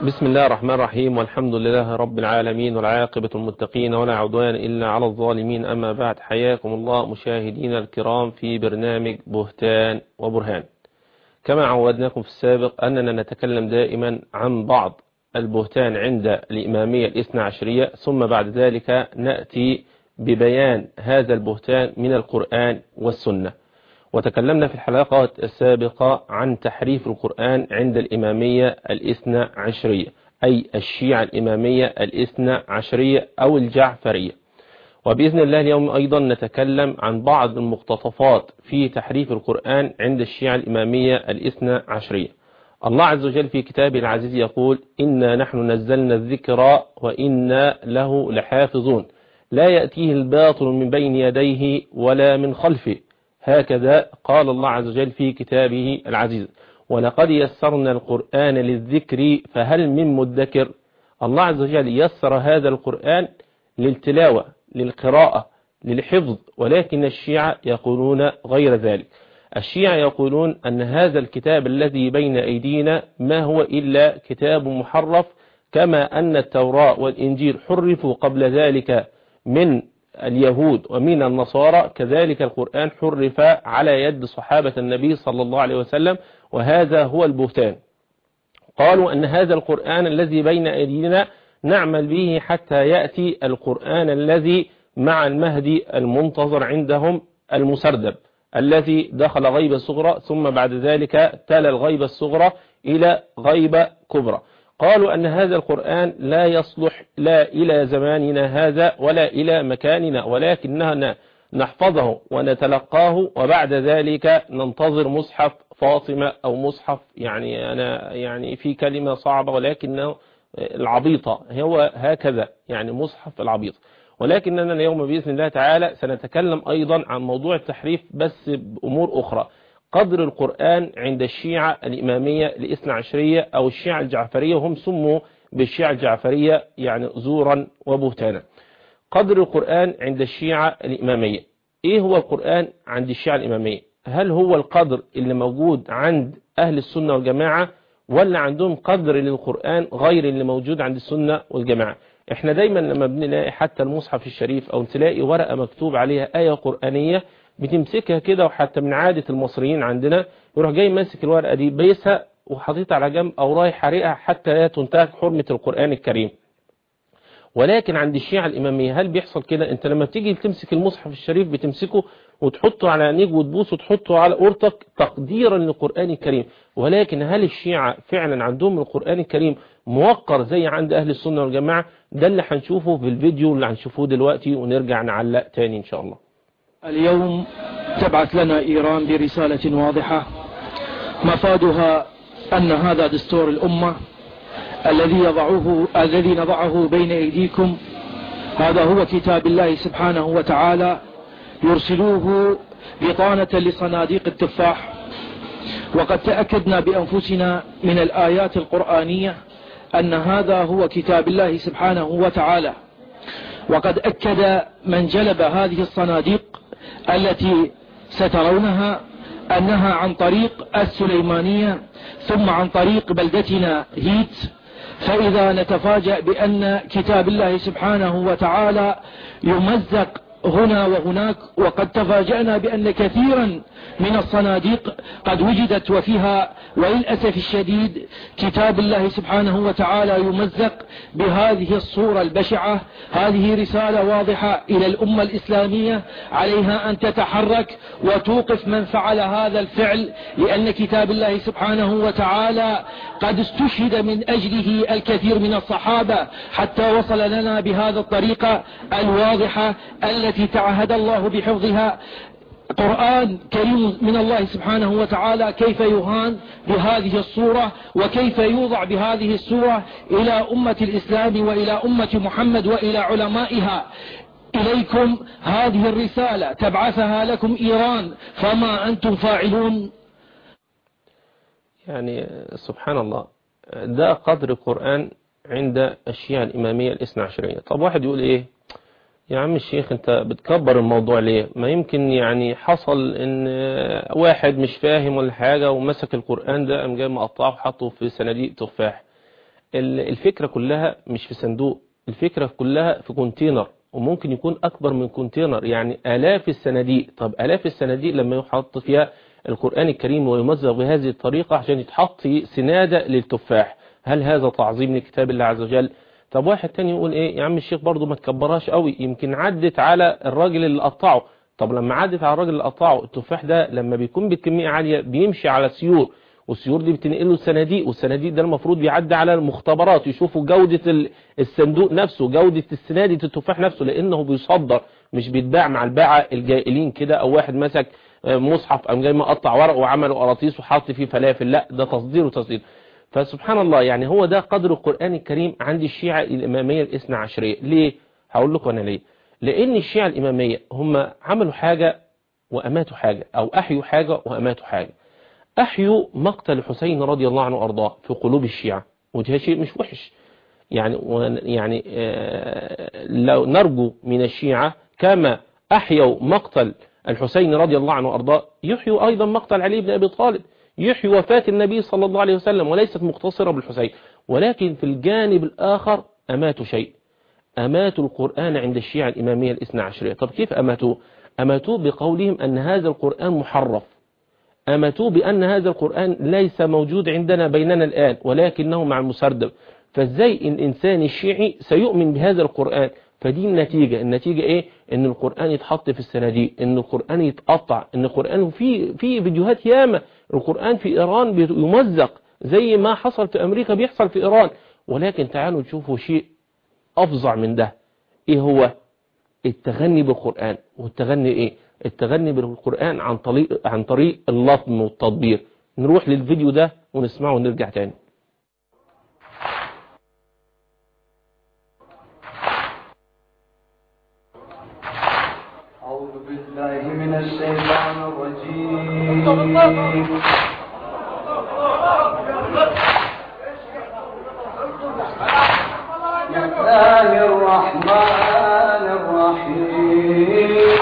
بسم الله الرحمن الرحيم، والحمد لله رب العالمين، والعاقبة المتقين، ولا عدوان إلا على الظالمين. أما بعد، حياكم الله مشاهدينا الكرام في برنامج بهتان وبرهان. كما عودناكم في السابق أننا نتكلم دائما عن بعض البهتان عند الإمامية الاثنى عشرية، ثم بعد ذلك نأتي ببيان هذا البهتان من القرآن والسنة. وتكلمنا في الحلقات السابقة عن تحريف القرآن عند الإمامية الاثنى عشرية، أي الشيعة الإمامية الاثنى عشرية أو الجعفرية. وبإذن الله اليوم أيضا نتكلم عن بعض المقتطفات في تحريف القرآن عند الشيعة الإمامية الاثنى عشرية. الله عز وجل في كتابه العزيز يقول: إنا نحن نزلنا الذكر وإنا له لحافظون، لا يأتيه الباطل من بين يديه ولا من خلفه. هكذا قال الله عز وجل في كتابه العزيز: ولقد يسرنا القرآن للذكر فهل من مدكر. الله عز وجل يسر هذا القرآن للتلاوة، للقراءة، للحفظ، ولكن الشيعة يقولون غير ذلك. الشيعة يقولون أن هذا الكتاب الذي بين أيدينا ما هو إلا كتاب محرف، كما أن التوراة والإنجيل حرفوا قبل ذلك من اليهود ومن النصارى، كذلك القرآن حرف على يد صحابة النبي صلى الله عليه وسلم، وهذا هو البهتان. قالوا أن هذا القرآن الذي بين أيدينا نعمل به حتى يأتي القرآن الذي مع المهدي المنتظر عندهم، المسردب الذي دخل غيبة صغرى ثم بعد ذلك تلا الغيبة الصغرى إلى غيبة كبرى. قالوا أن هذا القرآن لا يصلح لا إلى زماننا هذا ولا إلى مكاننا، ولكننا نحفظه ونتلقاه، وبعد ذلك ننتظر مصحف فاطمة أو مصحف، يعني في كلمة صعبة ولكنه العبيطة، هو هكذا يعني مصحف العبيطة. ولكننا اليوم بإذن الله تعالى سنتكلم أيضا عن موضوع التحريف بس بأمور أخرى. قدر القرآن عند الشيعة الإمامية الاثنى عشرية أو الشيعة الجعفرية، وهم سموا بالشيعة الجعفرية يعني زورا وبهتانا. قدر القرآن عند الشيعة الإمامية، إيه هو القرآن عند الشيعة الإمامية؟ هل هو القدر اللي موجود عند أهل السنة والجماعة، ولا عندهم قدر للقرآن غير اللي موجود عند السنة والجماعة؟ احنا دايما لما بنلاقي حتى المصحف الشريف أو تلاقي ورقة مكتوب عليها آية قرآنية، بتمسكها كده، وحتى من عادة المصريين عندنا يروح جاي ماسك الورقة دي بيسها وحاططها على جنب أو رايح حريقها حتى لا تنتهك حرمة القرآن الكريم. ولكن عند الشيعة الإمامية هل بيحصل كده؟ انت لما بتيجي تمسك المصحف الشريف بتمسكه وتحطه على عينيك وتبوس وتحطه على قورتك تقديرا للقرآن الكريم، ولكن هل الشيعة فعلا عندهم القرآن الكريم موقر زي عند أهل السنة والجماعة؟ ده اللي هنشوفه في الفيديو اللي هنشوفه دلوقتي، ونرجع نعلق تاني إن شاء الله. اليوم تبعث لنا إيران برسالة واضحة مفادها أن هذا دستور الأمة الذي نضعه بين أيديكم، هذا هو كتاب الله سبحانه وتعالى، يرسلوه بطانة لصناديق التفاح. وقد تأكدنا بأنفسنا من الآيات القرآنية أن هذا هو كتاب الله سبحانه وتعالى. وقد أكد من جلب هذه الصناديق التي سترونها أنها عن طريق السليمانية ثم عن طريق بلدتنا هيت. فإذا نتفاجأ بأن كتاب الله سبحانه وتعالى يمزق هنا وهناك، وقد تفاجأنا بأن كثيرا من الصناديق قد وجدت وفيها وللأسف الشديد كتاب الله سبحانه وتعالى يمزق بهذه الصورة البشعة. هذه رسالة واضحة إلى الأمة الإسلامية، عليها أن تتحرك وتوقف من فعل هذا الفعل، لأن كتاب الله سبحانه وتعالى قد استشهد من أجله الكثير من الصحابة حتى وصل لنا بهذا الطريقة الواضحة التي تعهد الله بحفظها. قرآن كريم من الله سبحانه وتعالى كيف يهان بهذه الصورة، وكيف يوضع بهذه الصورة إلى أمة الإسلام وإلى أمة محمد وإلى علمائها. إليكم هذه الرسالة تبعثها لكم إيران، فما أنتم فاعلون؟ يعني سبحان الله، ده قدر القرآن عند الشيعة الإمامية الاثنى عشرية. طب واحد يقول إيه يا عم الشيخ انت بتكبر الموضوع ليه؟ ما يمكن يعني حصل ان واحد مش فاهم ولا حاجة ومسك القرآن ده قام جاي مقطعه وحطه في صناديق تفاح. الفكرة كلها مش في صندوق، الفكرة كلها في كونتينر، وممكن يكون أكبر من كونتينر، يعني آلاف الصناديق. طب آلاف الصناديق لما يحط فيها القرآن الكريم ويمزق بهذه الطريقة عشان يتحط سنادة للتفاح، هل هذا تعظيم لكتاب الله عز وجل؟ طب واحد تاني يقول ايه يا عم الشيخ برضو ما تكبرهاش قوي، يمكن عدت على الراجل اللي قطعه. طب لما عدت على الراجل اللي قطعه، التفاح ده لما بيكون بكمية عالية بيمشي على سيور، والسيور دي بتنقله الصناديق، والصناديق ده المفروض بيعدي على المختبرات يشوفوا جودة الصندوق نفسه، جودة السنادة التفاح نفسه، لانه بيصدر مش بيتباع مع الباعة الجائلين كده، او واحد مسك مصحف قام جاي مقطع ورق وعمل قراطيس وحط فيه فلافل، لا ده تصدير وتصدير. فسبحان الله، يعني هو ده قدر القرآن الكريم عند الشيعة الإمامية الاثنى عشرية. ليه؟ هقول لكم أنا ليه. لأن الشيعة الإمامية هم عملوا حاجة وأماتوا حاجة، أو أحيوا حاجة وأماتوا حاجة. أحيوا مقتل حسين رضي الله عنه وأرضاه في قلوب الشيعة، وده شيء مش وحش يعني لو نرجو من الشيعة كما أحيوا مقتل الحسين رضي الله عنه وأرضاه، يحيوا أيضا مقتل علي بن أبي طالب، يحيوا وفاة النبي صلى الله عليه وسلم، وليست مقتصرة بالحسين. ولكن في الجانب الآخر أماتوا شيء، أماتوا القرآن عند الشيعة الإمامية الاثنى عشرية. طب كيف أماتوه؟ أماتوه بقولهم أن هذا القرآن محرف، أماتوه بأن هذا القرآن ليس موجود عندنا بيننا الآن ولكنه مع المسردب. فازاي الإنسان الشيعي سيؤمن بهذا القرآن؟ فدي النتيجة إيه؟ إن القرآن يتحط في الصناديق، إن القرآن يتقطع، إن القرآن في فيديوهات ياما، القرآن في إيران يمزق زي ما حصل في أمريكا بيحصل في إيران. ولكن تعالوا تشوفوا شيء أفظع من ده، إيه هو؟ التغني بالقرآن. والتغني إيه؟ التغني بالقرآن عن طريق اللطم والتطبير. نروح للفيديو ده ونسمعه ونرجع تاني. أعوذ بالله من الشيطان الرجيم. بسم الله الرحمن الرحيم.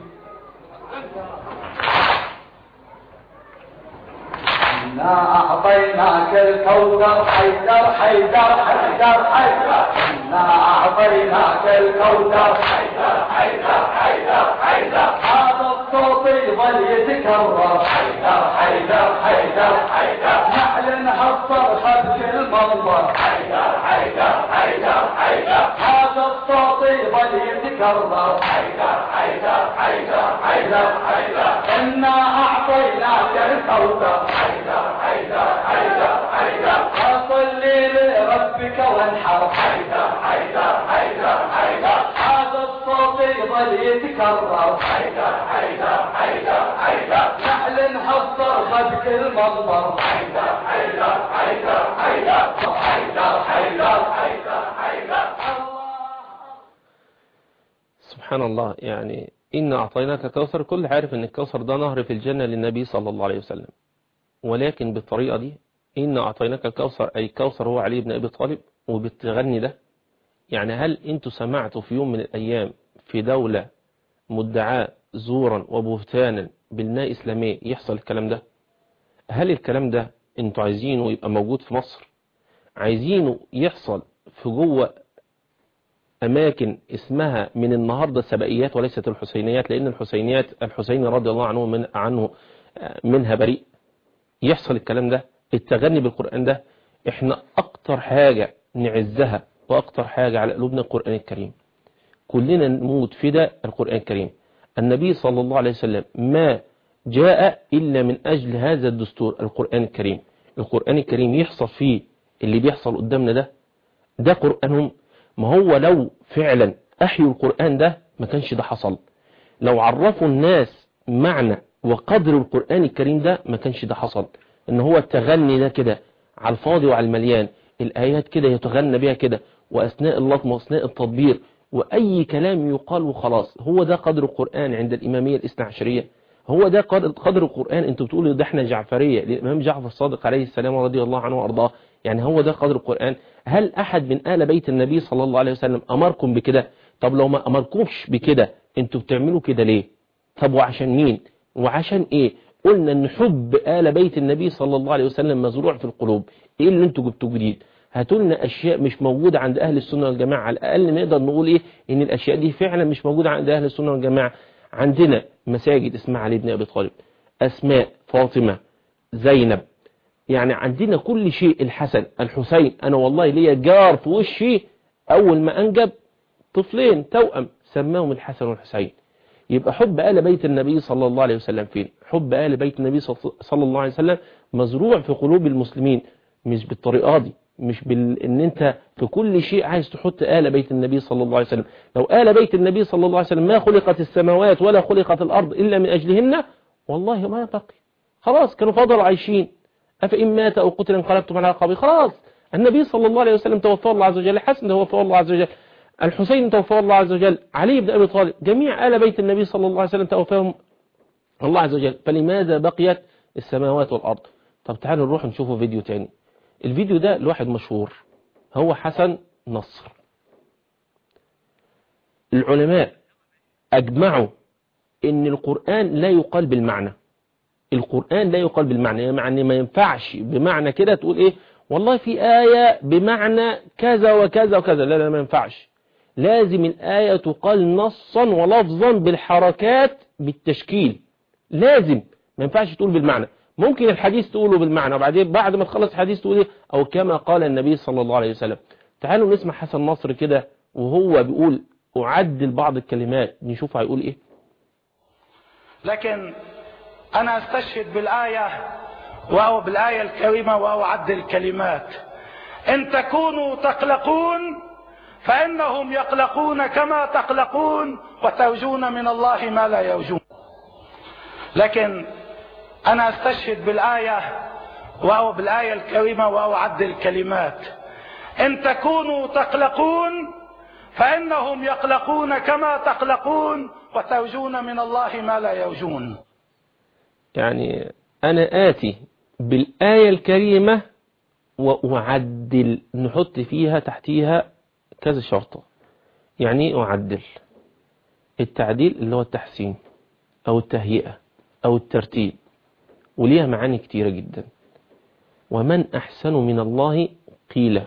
إنا أعطيناك الكوثر حيدر حيدر حيدر حيدر. إنا أعطيناك الكوثر حيدر حيدر حيدر حيدر. هذا الصوت يظل يتكرر حيدر حيدر حيدر حيدر. نعلن هالصرخة بكل منظر حيدر حيدر حيدر حيدر. هذا الصوت يظل يتكرر حيدر حيدر حيدر حيدر حيدر. إنا أعطيناك الكوثر حيدر حيدر حيدر حيدر. فصلي لربك وانحر حيدر حيدر حيدر حيدر. هذا الصوت يظل يتكرر حيدر حيدر حيدر حيدر. نعلن هالصرخة بكل منظر حيدر حيدر حيدر حيدر حيدر حيدر حيدر حيدر. سبحان الله، يعني إن أعطيناك الكوثر، كل عارف أن الكوثر ده نهر في الجنة للنبي صلى الله عليه وسلم، ولكن بالطريقة دي إن أعطيناك الكوثر، أي الكوثر هو علي بن أبي طالب، وبالتغني ده. يعني هل أنتوا سمعتوا في يوم من الأيام في دولة مدعاة زورا وبهتانا بالبناء إسلامية يحصل الكلام ده؟ هل الكلام ده أنتوا عايزينه يبقى موجود في مصر؟ عايزينه يحصل في جوه أماكن اسمها من النهاردة سبائيات وليست الحسينيات، لأن الحسينيات الحسين رضي الله عنه منها بريء. يحصل الكلام ده، التغني بالقرآن ده. احنا أكتر حاجة نعزها وأكتر حاجة على قلوبنا القرآن الكريم، كلنا نموت فداء القرآن الكريم. النبي صلى الله عليه وسلم ما جاء إلا من أجل هذا الدستور، القرآن الكريم. القرآن الكريم يحصل فيه اللي بيحصل قدامنا ده قرآنهم. ما هو لو فعلا أحيوا القرآن ده ما كانش ده حصل. لو عرفوا الناس معنى وقدر القرآن الكريم ده ما كانش ده حصل. ان هو التغني ده كده على الفاضي وعلى المليان، الآيات كده يتغنى بها كده، وأثناء اللطم وأثناء التطبير، وأي كلام يقال وخلاص. هو ده قدر القرآن عند الإمامية الاثنى عشرية؟ هو ده قدر القرآن؟ انتوا بتقولوا ده احنا جعفرية للإمام جعفر الصادق عليه السلام رضي الله عنه وأرضاه، يعني هو ده قدر القرآن؟ هل أحد من آل بيت النبي صلى الله عليه وسلم أمركم بكده؟ طب لو ما أمركمش بكده انتوا بتعملوا كده ليه؟ طب وعشان مين؟ وعشان ايه؟ قلنا ان حب آل بيت النبي صلى الله عليه وسلم مزروع في القلوب. ايه اللي انتوا جبتوه جديد؟ هاتوا لنا أشياء مش موجودة عند أهل السنة والجماعة، على الأقل نقدر نقول إيه إن الأشياء دي فعلا مش موجودة عند أهل السنة والجماعة. عندنا مساجد اسمها علي بن أبي طالب، أسماء، فاطمة، زينب، يعني عندنا كل شيء، الحسن، الحسين. أنا والله ليا جار في وشي أول ما أنجب طفلين توأم سماهم الحسن والحسين. يبقى حب آل بيت النبي صلى الله عليه وسلم فين؟ حب آل بيت النبي صلى الله عليه وسلم مزروع في قلوب المسلمين، مش بالطريقة دي، مش ان انت في كل شيء عايز تحط آل بيت النبي صلى الله عليه وسلم. لو آل بيت النبي صلى الله عليه وسلم ما خلقت السماوات ولا خلقت الأرض إلا من أجلهن والله ما بقي، خلاص كانوا فضلوا عايشين. أفإن مات أو قتل انقلبتم على عقابه. خلاص النبي صلى الله عليه وسلم توفاه الله عز وجل، الحسن توفاه الله عز وجل، الحسين توفاه الله عز وجل، علي بن أبي طالب، جميع آل بيت النبي صلى الله عليه وسلم توفاهم الله عز وجل. فلماذا بقيت السماوات والأرض؟ طب تعالوا نروح نشوفوا فيديو تاني. الفيديو ده لواحد مشهور هو حسن نصر. العلماء أجمعوا إن القرآن لا يقال بالمعنى، القرآن لا يقال بالمعنى، يعني ما ينفعش بمعنى كده تقول إيه والله في آية بمعنى كذا وكذا وكذا، لا لا ما ينفعش. لازم الآية تقال نصا ولفظا بالحركات بالتشكيل، لازم، ما ينفعش تقول بالمعنى. ممكن الحديث تقوله بالمعنى وبعدين بعد ما تخلص الحديث تقول ايه او كما قال النبي صلى الله عليه وسلم. تعالوا نسمع حسن نصر كده وهو بيقول أعدل بعض الكلمات، نشوف هيقول ايه. لكن أنا أستشهد بالآية الكريمة وأعدل الكلمات. إن تكونوا تقلقون فإنهم يقلقون كما تقلقون وترجون من الله ما لا يرجون. لكن أنا أستشهد بالآية الكريمة وأعدل الكلمات. إن تكونوا تقلقون فإنهم يقلقون كما تقلقون وترجون من الله ما لا يرجون. يعني أنا آتي بالآية الكريمة وأعدل، نحط فيها تحتيها كذا شرطة. يعني أعدل، التعديل اللي هو التحسين أو التهيئة أو الترتيب، وليها معاني كتيرة جدا. ومن أحسن من الله قيل،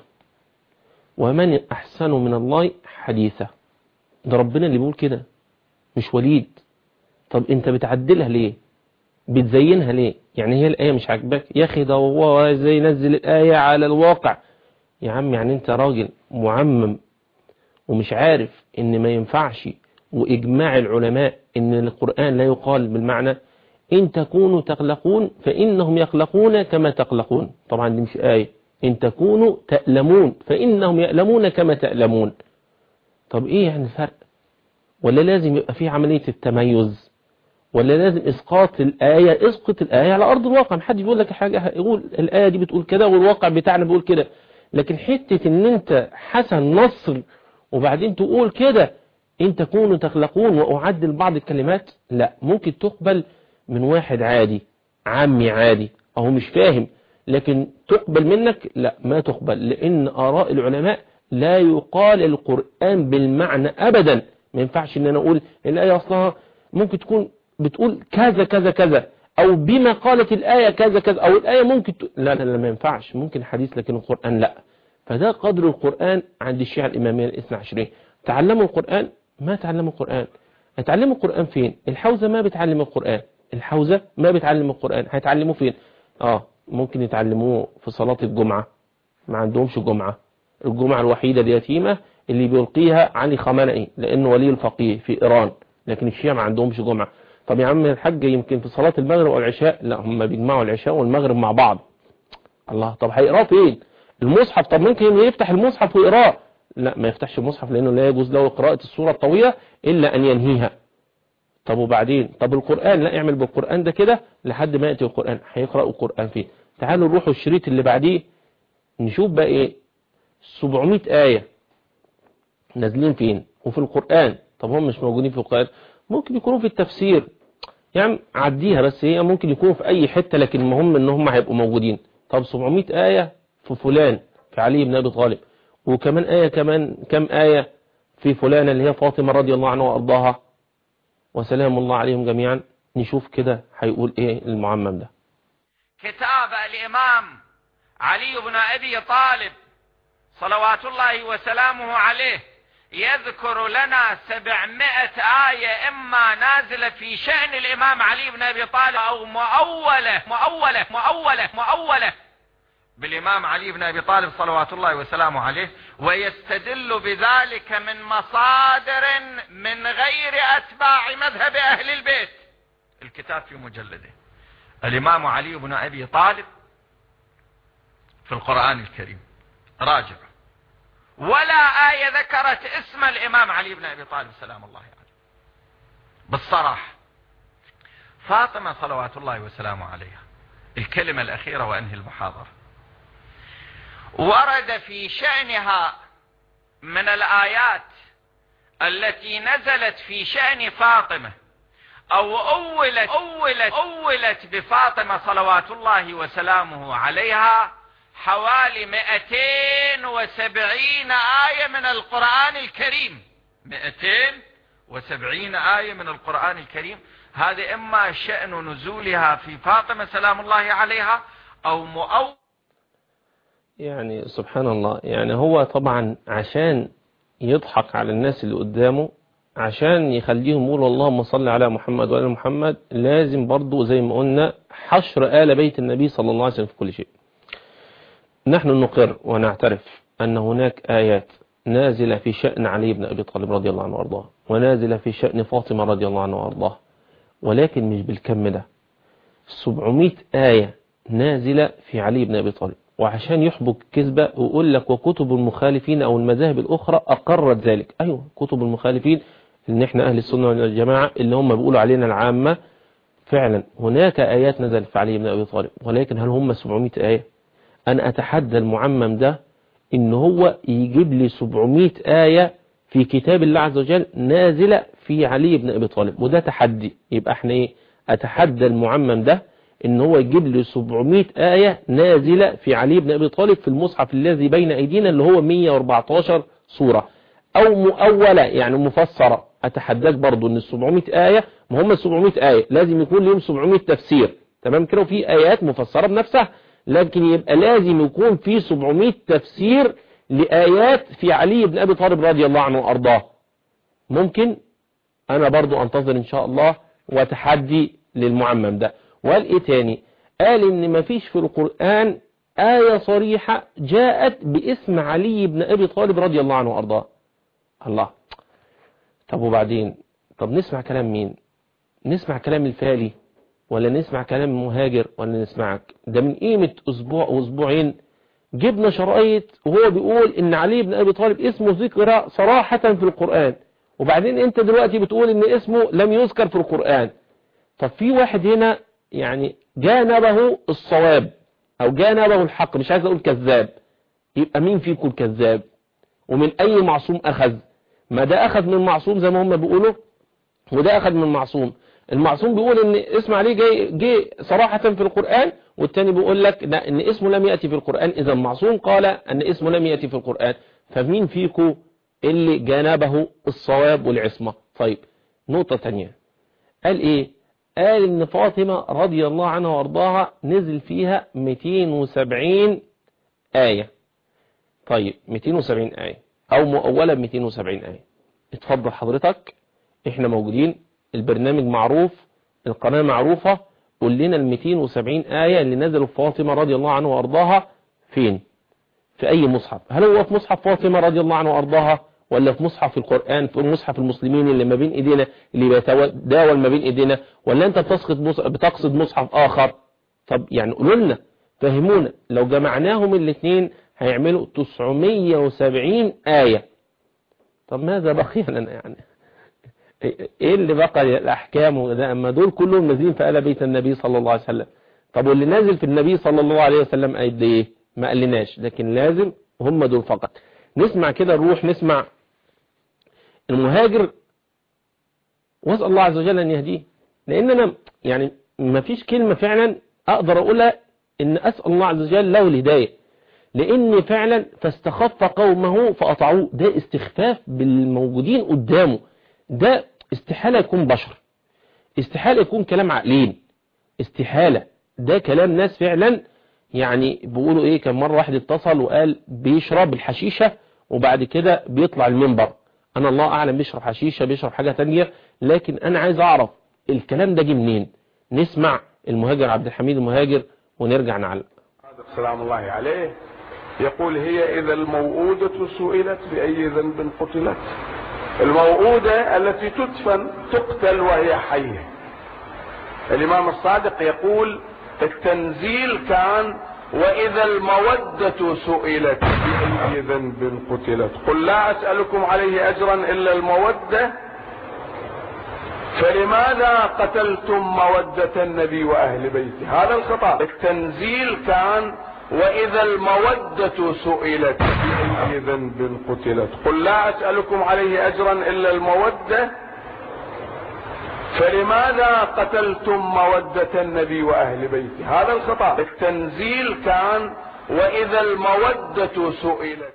ومن أحسن من الله حديثة. ده ربنا اللي بيقول كده مش وليد. طب انت بتعدلها ليه؟ بتزينها ليه؟ يعني هي الآية مش عاجباك يا أخي، ده هو ازاي ينزل الآية على الواقع يا عم؟ يعني انت راجل معمم ومش عارف ان ما ينفعش، وإجماع العلماء ان القرآن لا يقال بالمعنى. إن تكونوا تقلقون فإنهم يقلقون كما تقلقون. طبعا دي مش آية. إن تكونوا تألمون فإنهم يألمون كما تألمون. طب إيه يعني الفرق؟ ولا لازم يبقى فيه عملية التميز؟ ولا لازم إسقاط الآية؟ اسقط الآية على أرض الواقع. محدش بيقول لك حاجة يقول الآية دي بتقول كده والواقع بتاعنا بيقول كده. لكن حتة إن أنت حسن نصر وبعدين تقول كده إن تكونوا تقلقون وأعدل بعض الكلمات، لا، ممكن تقبل من واحد عادي عامي عادي أو مش فاهم، لكن تقبل منك لا، ما تقبل. لأن آراء العلماء لا يقال القرآن بالمعنى أبدا. ما ينفعش إن أنا أقول الآية أصلها ممكن تكون بتقول كذا كذا كذا، أو بما قالت الآية كذا كذا، أو الآية ممكن لا لا لا ما ينفعش. ممكن حديث لكن القرآن لا. فده قدر القرآن عند الشيعة الإمامية الاثنى عشرية. تعلموا القرآن؟ ما تعلموا القرآن. هتعلموا القرآن فين؟ الحوزة ما بتعلم القرآن، الحوزة ما بتعلم القرآن. هيتعلموا فين؟ ممكن يتعلموه في صلاة الجمعة، ما عندهمش جمعة. الجمعة الوحيدة اليتيمة اللي بيلقيها علي خامنئي لأنه ولي الفقيه في إيران، لكن الشيعة ما عندهمش جمعة. طب يا عم الحاج يمكن في صلاة المغرب والعشاء، لا هم بيجمعوا العشاء والمغرب مع بعض. الله، طب هيقراه فين؟ المصحف. طب ممكن يفتح المصحف ويقراه، لا ما يفتحش المصحف لأنه لا يجوز له قراءة السورة الطويلة إلا أن ينهيها. طب وبعدين؟ طب القرآن لا، اعمل بالقرآن ده كده لحد ما يأتي القرآن. هيقرأوا القرآن فين؟ تعالوا نروحوا الشريط اللي بعديه نشوف بقى ايه. 700 آية نازلين فين وفي القرآن. طب هم مش موجودين في القرآن، ممكن يكونوا في التفسير، يعني عديها، بس هي ممكن يكونوا في أي حتة، لكن المهم ان هم هيبقوا موجودين. طب 700 آية في فلان، في علي بن أبي طالب، وكمان آية كمان كم آية في فلان اللي هي فاطمة رضي الله عنها وأرضاها وسلام الله عليهم جميعا. نشوف كده هيقول ايه المعمم ده. كتاب الإمام علي بن أبي طالب صلوات الله وسلامه عليه يذكر لنا 700 آية إما نازلة في شأن الإمام علي بن أبي طالب أو مؤولة بالإمام علي بن أبي طالب صلوات الله وسلامه عليه، ويستدل بذلك من مصادر من غير أتباع مذهب أهل البيت. الكتاب في مجلده الإمام علي بن أبي طالب في القرآن الكريم راجع، ولا آية ذكرت اسم الإمام علي بن أبي طالب سلام الله عليه بالصراحة. فاطمة صلوات الله وسلامه عليها، الكلمة الأخيرة وأنهي المحاضرة، ورد في شأنها من الآيات التي نزلت في شأن فاطمة أو أولت بفاطمة صلوات الله وسلامه عليها حوالي 270 آية من القرآن الكريم. 270 آية من القرآن الكريم. هذا إما شأن نزولها في فاطمة سلام الله عليها أو يعني سبحان الله. يعني هو طبعا عشان يضحك على الناس اللي قدامه، عشان يخليهم يقولوا اللهم صل على محمد وآل محمد، لازم برضو زي ما قلنا حشر آل بيت النبي صلى الله عليه وسلم في كل شيء. نحن نقر ونعترف أن هناك آيات نازلة في شأن علي بن أبي طالب رضي الله عنه وارضاه، ونازلة في شأن فاطمة رضي الله عنه وارضاه، ولكن مش بالكم ده. 700 آية نازلة في علي بن أبي طالب، وعشان يحبك كذبة ويقول لك وكتب المخالفين أو المذاهب الأخرى أقرت ذلك. أيوة، كتب المخالفين إن إحنا أهل السنة والجماعة اللي هم بيقولوا علينا العامة، فعلا هناك آيات نزلت في علي بن أبي طالب، ولكن هل هم 700 آية؟ أنا أتحدى المعمم ده إن هو يجيب لي 700 آية في كتاب الله عز وجل نازلة في علي بن أبي طالب، وده تحدي. يبقى احنا ايه؟ أتحدى المعمم ده إن هو يجيب لي 700 آية نازلة في علي بن أبي طالب في المصحف الذي بين أيدينا اللي هو 114 سورة، أو مؤولة يعني مفسرة. أتحداك برضو إن 700 آية، ما هم 700 آية لازم يكون لهم 700 تفسير، تمام كده؟ وفي آيات مفسرة بنفسها، لكن يبقى لازم يكون في 700 تفسير لآيات في علي بن أبي طالب رضي الله عنه وأرضاه. ممكن؟ أنا برضو أنتظر إن شاء الله وتحدي للمعمم ده. وقال إيه تاني؟ قال إن ما فيش في القرآن آية صريحة جاءت باسم علي بن أبي طالب رضي الله عنه وأرضاه. الله. طب وبعدين؟ طب نسمع كلام مين؟ نسمع كلام الفالي ولا نسمع كلام المهاجر ولا نسمعك؟ ده من قيمة أسبوع وأسبوعين جبنا شرايط وهو بيقول إن علي بن أبي طالب اسمه ذكر صراحة في القرآن، وبعدين أنت دلوقتي بتقول إن اسمه لم يذكر في القرآن. طب في واحد هنا يعني جانبه الصواب أو جانبه الحق، مش عايز أقول كذاب. يبقى مين فيكم الكذاب؟ ومن أي معصوم أخذ؟ ما ده أخذ من معصوم زي ما هم بيقولوا، وده أخذ من معصوم. المعصوم بيقول ان اسم عليه جاي صراحة في القرآن، والتاني بيقول لك لا ان اسمه لم يأتي في القرآن. اذا المعصوم قال ان اسمه لم يأتي في القرآن، فمين فيكم اللي جانبه الصواب والعصمة؟ طيب نقطة تانية، قال ايه؟ قال ان فاطمة رضي الله عنها وارضاها نزل فيها 270 آية. طيب 270 آية او مؤولة ب 270 آية. اتفضل حضرتك، احنا موجودين، البرنامج معروف، القناة معروفة، قول لنا ال 270 آية اللي نزلوا في فاطمة رضي الله عنه وارضاها فين؟ في أي مصحف؟ هل هو في مصحف فاطمة رضي الله عنه وارضاها، ولا في مصحف القرآن، في مصحف المسلمين اللي ما بين ايدينا، اللي بيتداول ما بين ايدينا، ولا انت بتقصد مصحف آخر؟ طب يعني قولوا لنا، فهمونا. لو جمعناهم الاثنين هيعملوا 970 آية. طب ماذا بقي لنا يعني؟ ايه اللي بقى الاحكام ده؟ اما دول كلهم نازلين في آل بيت النبي صلى الله عليه وسلم. طب واللي نازل في النبي صلى الله عليه وسلم قد ايه؟ ما قالناش، لكن لازم هم دول فقط. نسمع كده، نروح نسمع المهاجر واسال الله عز وجل ان يهديه، لان انا يعني ما فيش كلمة فعلا اقدر اقولها ان اسال الله عز وجل له الهداية، لان فعلا فاستخف قومه فاطاعوه. ده استخفاف بالموجودين قدامه، ده استحالة يكون بشر، استحالة يكون كلام عقلين، استحالة. ده كلام ناس فعلا يعني بيقولوا ايه، كان مرة واحد اتصل وقال بيشرب الحشيشة وبعد كده بيطلع المنبر. انا الله اعلم بيشرب حشيشة بيشرب حاجة تانية، لكن انا عايز اعرف الكلام ده جه منين. نسمع المهاجر عبد الحميد المهاجر ونرجع نعلق. سلام الله عليه يقول: هي إذا الموءودة سئلت بأي ذنب قتلت. الموءودة التي تدفن تقتل وهي حية. الإمام الصادق يقول: التنزيل كان: وإذا المودة سئلت بأي ذنب قتلت قل لا أسألكم عليه أجرا إلا المودة فلماذا قتلتم مودة النبي وأهل بيته. هذا الخطاب. التنزيل كان: وإذا المودة سئلت بأي ذنب قتلت قل لا أسألكم عليه أجرا إلا المودة فلماذا قتلتم مودة النبي وأهل بيته. هذا الخطاب. التنزيل كان: وإذا المودة سئلت.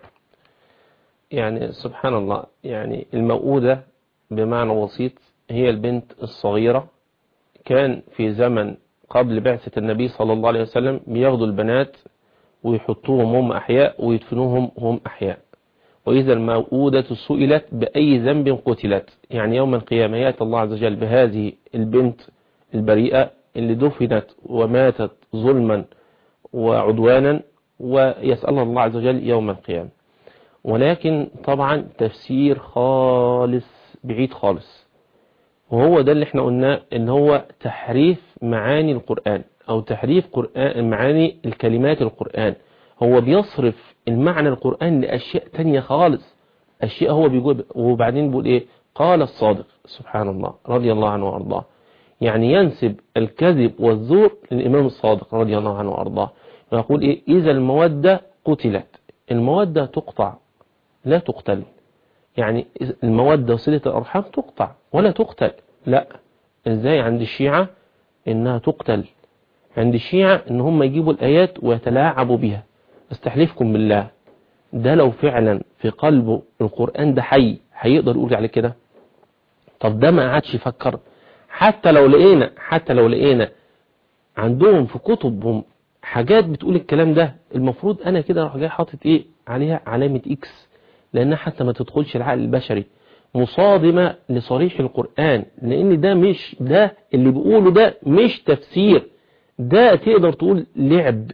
يعني سبحان الله، يعني الموءودة بمعنى بسيط هي البنت الصغيرة. كان في زمن قبل بعثة النبي صلى الله عليه وسلم بياخدوا البنات ويحطوهم هم أحياء ويدفنوهم هم أحياء. وإذا الموءودة سئلت بأي ذنب قتلت، يعني يوم القيامة يأتي الله عز وجل بهذه البنت البريئة اللي دفنت وماتت ظلما وعدوانا ويسألها الله عز وجل يوم القيامة. ولكن طبعا تفسير خالص بعيد خالص، وهو ده اللي احنا قلناه، ان هو تحريف معاني القرآن او تحريف معاني الكلمات القرآن. هو بيصرف المعنى القرآن لأشياء تانية خالص، أشياء هو بيقول. وبعدين بيقول ايه؟ قال الصادق سبحان الله رضي الله عنه وارضاه. يعني ينسب الكذب والزور للإمام الصادق رضي الله عنه وارضاه، ويقول ايه؟ إذا المودة قتلت. المودة تقطع لا تقتل. يعني المودة وصلة الأرحام تقطع ولا تقتل. لا، ازاي عند الشيعة انها تقتل؟ عند الشيعة ان هم يجيبوا الآيات ويتلاعبوا بها. استحلفكم بالله، ده لو فعلا في قلبه القرآن ده حي هيقدر يقول عليه كده؟ طب ده ما قعدش يفكر. حتى لو لقينا عندهم في كتبهم حاجات بتقول الكلام ده، المفروض انا كده اروح جاي حاطط ايه عليها؟ علامة اكس، لانها حتى ما تدخلش العقل البشري، مصادمة لصريح القرآن. لان ده مش ده اللي بيقوله، ده مش تفسير، ده تقدر تقول لعب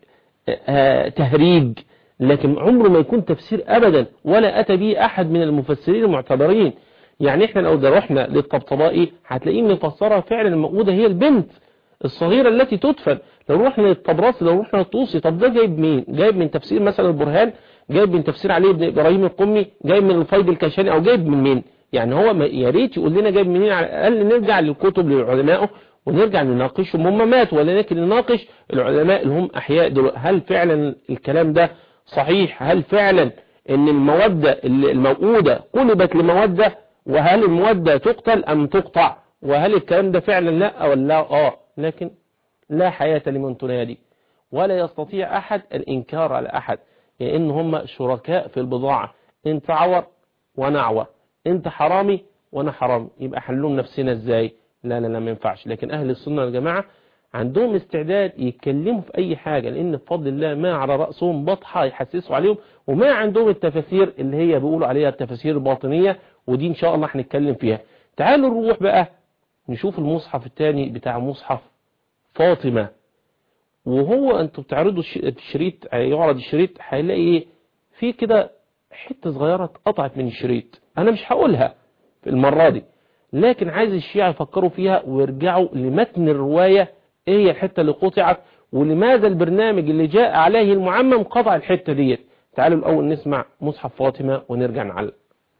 تهريج، لكن عمره ما يكون تفسير ابدا، ولا اتى به احد من المفسرين المعتبرين. يعني احنا لو رحنا للطبطبائي هتلاقيه مفسرها فعلا الموءودة هي البنت الصغيرة التي تدفن. لو رحنا للطبراسي، لو رحنا للطوسي، طب ده جايب مين؟ جايب من تفسير مثلا البرهان، جايب من تفسير علي بن ابراهيم القمي، جايب من الفيض الكشاني، او جايب من مين؟ يعني هو يا ريت يقول لنا جايب منين، على الاقل نرجع للكتب للعلماء ونرجع نناقشهم. هم ماتوا، ولكن نناقش العلماء اللي هم احياء دلوقتي. هل فعلا الكلام ده صحيح؟ هل فعلا ان المودة الموءودة قلبت لمودة؟ وهل المودة تقتل ام تقطع؟ وهل الكلام ده فعلا لا ولا لكن لا حياة لمن تنادي، ولا يستطيع احد الانكار على احد، لان هم شركاء في البضاعة. انت عور وانا اعور، انت حرامي وانا حرامي، يبقى حلوم نفسنا ازاي؟ لا ما ينفعش. لكن اهل السنة والجماعة عندهم استعداد يتكلموا في اي حاجة، لان بفضل الله ما على رأسهم بطحة يحسسوا عليهم، وما عندهم التفاسير اللي هي بيقولوا عليها التفاسير الباطنية، ودي ان شاء الله هنتكلم فيها. تعالوا نروح بقى نشوف المصحف الثاني بتاع مصحف فاطمة. وهو انتوا بتعرضوا الشريط، يعرض الشريط هيلاقي ايه في كده حتة صغيرة اتقطعت من الشريط. انا مش هقولها في المرة دي، لكن عايز الشيعة يفكروا فيها ويرجعوا لمتن الرواية، ايه هي الحتة اللي قطعت، ولماذا البرنامج اللي جاء عليه المعمم قطع الحتة ديت. تعالوا الاول نسمع مصحف فاطمة ونرجع نعلق.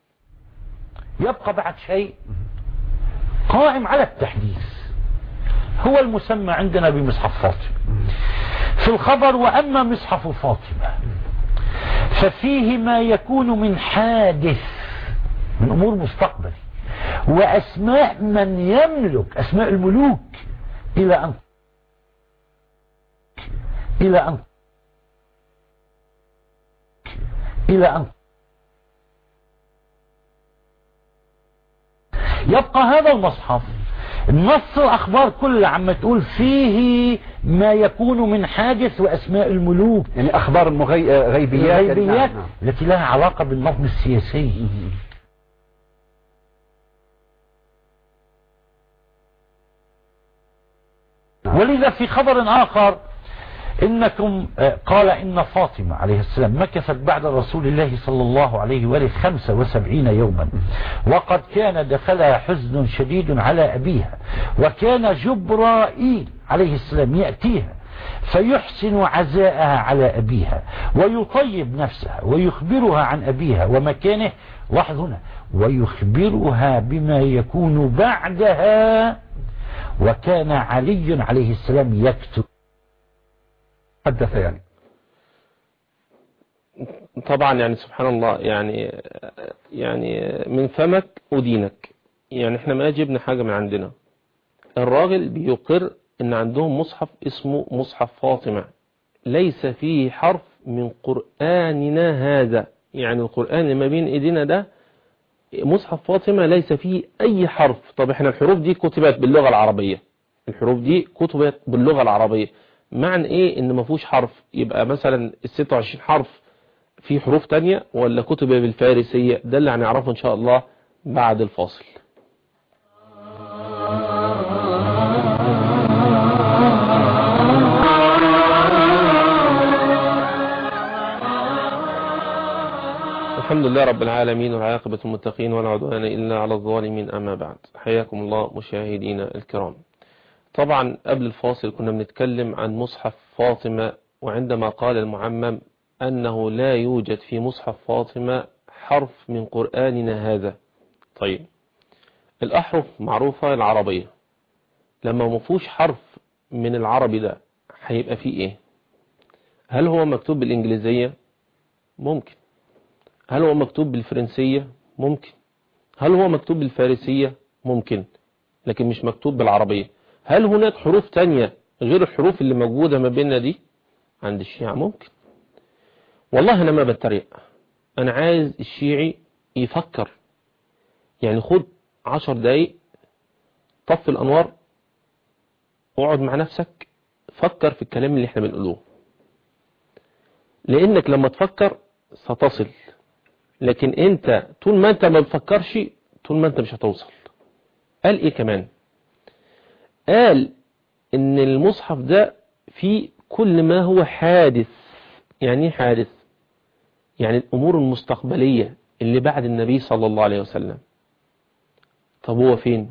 يبقى بعد شيء قائم على التحديث، هو المسمى عندنا بمصحف فاطمة في الخبر. وأما مصحف فاطمة ففيه ما يكون من حادث، من أمور مستقبل، وأسماء من يملك، أسماء الملوك، إلى أن يبقى هذا المصحف نص الأخبار كلها عم تقول فيه ما يكون من حادث وأسماء الملوك، يعني أخبار غيبيات نعم. التي لها علاقة بالنظم السياسي. ولذا في خبر آخر إنكم قال إن فاطمة عليه السلام مكثت بعد رسول الله صلى الله عليه وآله 75 يوما، وقد كان دخلها حزن شديد على أبيها، وكان جبرائيل عليه السلام يأتيها فيحسن عزاءها على أبيها ويطيب نفسها ويخبرها عن أبيها ومكانه، لاحظ هنا، ويخبرها بما يكون بعدها، وكان علي عليه السلام يكتب. حدث طبعا يعني سبحان الله، يعني من فمك ودينك، يعني احنا ما جبنا حاجة من عندنا. الراجل بيقر ان عندهم مصحف اسمه مصحف فاطمة ليس فيه حرف من قرآننا هذا، يعني القرآن اللي ما بين ايدينا ده مصحف فاطمة ليس فيه اي حرف. طب احنا الحروف دي كتبت باللغة العربية، الحروف دي كتبت باللغة العربية، معنى ايه ان ما فيهوش حرف؟ يبقى مثلا ال 26 حرف في حروف تانية ولا كتب بالفارسية؟ ده اللي هنعرفه ان شاء الله بعد الفاصل. الحمد لله رب العالمين، والعاقبة المتقين، ولا عدوان إلا على الظالمين. أما بعد، حياكم الله مشاهدينا الكرام. طبعا قبل الفاصل كنا بنتكلم عن مصحف فاطمة، وعندما قال المعمم أنه لا يوجد في مصحف فاطمة حرف من قرآننا هذا. طيب الأحرف معروفة العربية، لما مفوش حرف من العربي ده هيبقى فيه إيه؟ هل هو مكتوب بالإنجليزية؟ ممكن. هل هو مكتوب بالفرنسية؟ ممكن. هل هو مكتوب بالفارسية؟ ممكن، لكن مش مكتوب بالعربية. هل هناك حروف تانية غير الحروف اللي موجودة ما بيننا دي عند الشيعة؟ ممكن. والله أنا ما بتريق، أنا عايز الشيعي يفكر، يعني خد 10 دقايق، طفي الأنوار، اقعد مع نفسك، فكر في الكلام اللي احنا بنقوله، لأنك لما تفكر ستصل، لكن انت طول ما انت ما بتفكرش طول ما انت مش هتوصل. قال ايه كمان؟ قال ان المصحف ده فيه كل ما هو حادث. يعني ايه حادث؟ يعني الامور المستقبلية اللي بعد النبي صلى الله عليه وسلم. طب هو فين؟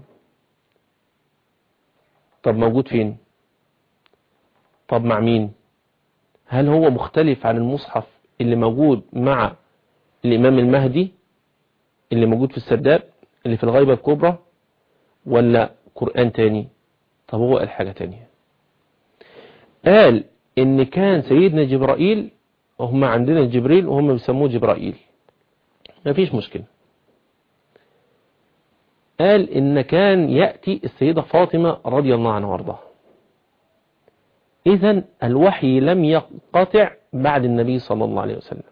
طب موجود فين؟ طب مع مين؟ هل هو مختلف عن المصحف اللي موجود مع الإمام المهدي اللي موجود في السرداب اللي في الغيبة الكبرى، ولا قرآن تاني؟ طب هو قال حاجة تانية، قال إن كان سيدنا جبرائيل، وهم عندنا جبريل وهم بيسموه جبرائيل، ما فيش مشكلة. قال إن كان يأتي السيدة فاطمة رضي الله عنها وارضاها. إذن الوحي لم ينقطع بعد النبي صلى الله عليه وسلم.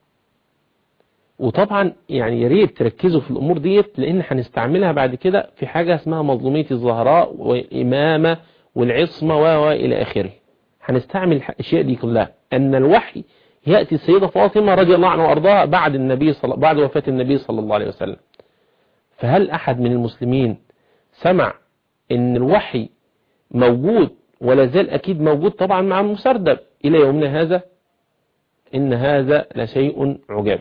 وطبعا يعني يا ريت تركزوا في الأمور ديت، لأن هنستعملها بعد كده في حاجة اسمها مظلومية الزهراء والإمامة والعصمة وإلى آخره. هنستعمل الأشياء دي كلها، أن الوحي يأتي السيدة فاطمة رضي الله عنها وأرضاها بعد وفاة النبي صلى الله عليه وسلم. فهل أحد من المسلمين سمع أن الوحي موجود ولا زال أكيد موجود طبعا مع المسردب إلى يومنا هذا؟ إن هذا لشيء عجاب.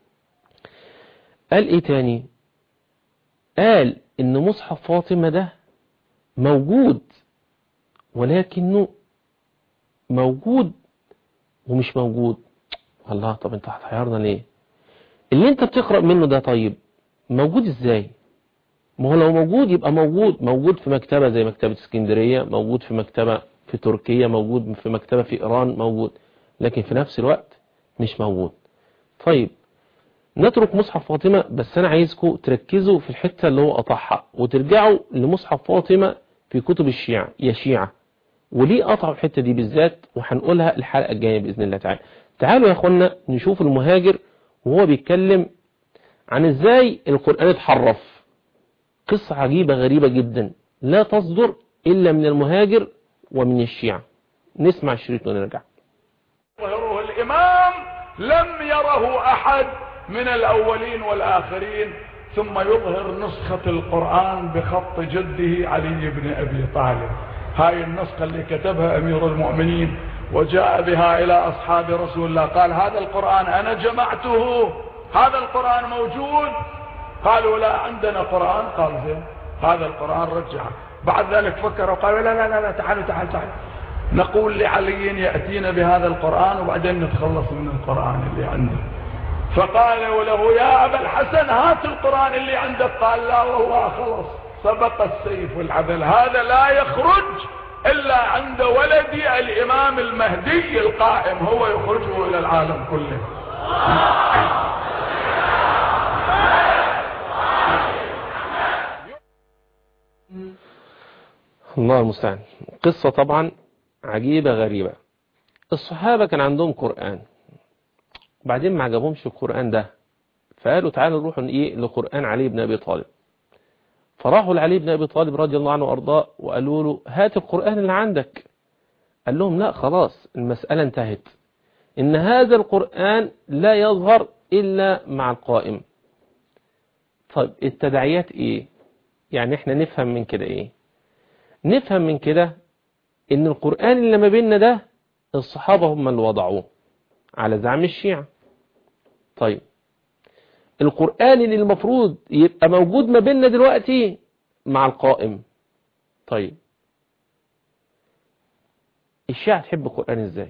قال إيه تاني؟ قال إن مصحف فاطمة ده موجود، ولكنه موجود ومش موجود. الله، طب انت هتحيرنا ليه؟ اللي انت بتقرأ منه ده طيب موجود ازاي؟ ما هو لو موجود يبقى موجود في مكتبة زي مكتبة اسكندرية، موجود في مكتبة في تركيا، موجود في مكتبة في إيران، موجود، لكن في نفس الوقت مش موجود. طيب نترك مصحف فاطمة، بس أنا عايزكم تركزوا في الحتة اللي هو قطعها وترجعوا لمصحف فاطمة في كتب الشيعة يا شيعة. وليه قطعوا الحتة دي بالذات؟ وهنقولها الحلقة الجاية بإذن الله تعالى. تعالوا يا أخوانا نشوف المهاجر وهو بيتكلم عن إزاي القرآن اتحرف. قصة عجيبة غريبة جدا لا تصدر إلا من المهاجر ومن الشيعة. نسمع الشريط ونرجع. يظهره الإمام لم يره أحد من الأولين والآخرين، ثم يظهر نسخة القرآن بخط جده علي بن أبي طالب. هاي النسخة اللي كتبها أمير المؤمنين وجاء بها إلى أصحاب رسول الله، قال هذا القرآن أنا جمعته، هذا القرآن موجود. قالوا لا عندنا قرآن. قال زين هذا القرآن رجعه. بعد ذلك فكروا قالوا لا تعالوا نقول لعلي يأتينا بهذا القرآن وبعدين نتخلص من القرآن اللي عنده. فقالوا له يا أبا الحسن هات القرآن اللي عندك. قال لا والله خلص سبق السيف والعدل، هذا لا يخرج إلا عند ولدي الإمام المهدي القائم، هو يخرجه إلى العالم كله. الله المستعان. قصة طبعا عجيبة غريبة. الصحابة كان عندهم قرآن، وبعدين ما عجبهمش القرآن ده، فقالوا تعالوا نروحوا لقرآن علي بن أبي طالب. فراحوا لعلي بن أبي طالب رضي الله عنه وأرضاه وقالوا له هات القرآن اللي عندك. قال لهم لا خلاص المسألة انتهت، إن هذا القرآن لا يظهر إلا مع القائم. طيب التداعيات إيه؟ يعني إحنا نفهم من كده إيه؟ نفهم من كده إن القرآن اللي ما بيننا ده الصحابة هم اللي وضعوه على زعم الشيعة. طيب القرآن اللي المفروض يبقى موجود ما بيننا دلوقتي مع القائم. طيب الشيعة تحب القرآن ازاي؟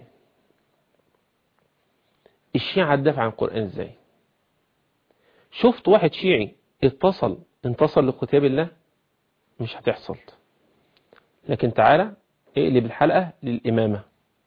الشيعة تدافع عن القرآن ازاي؟ شفت واحد شيعي انتصر لكتاب الله؟ مش هتحصل. لكن تعالى اقلب الحلقة للإمامة،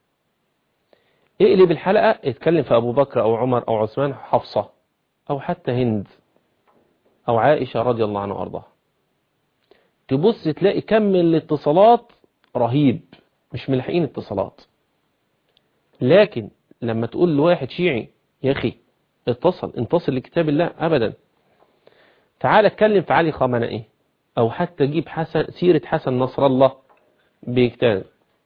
اقلب الحلقة اتكلم في أبو بكر أو عمر أو عثمان حفصة أو حتى هند أو عائشة رضي الله عنها وأرضاها، تبص تلاقي كم الاتصالات رهيب، مش ملحقين اتصالات. لكن لما تقول لواحد شيعي يا أخي انتصر لكتاب الله، أبدا. تعال اتكلم في علي خامنئي أو حتى جيب سيرة حسن نصر الله بكتاب،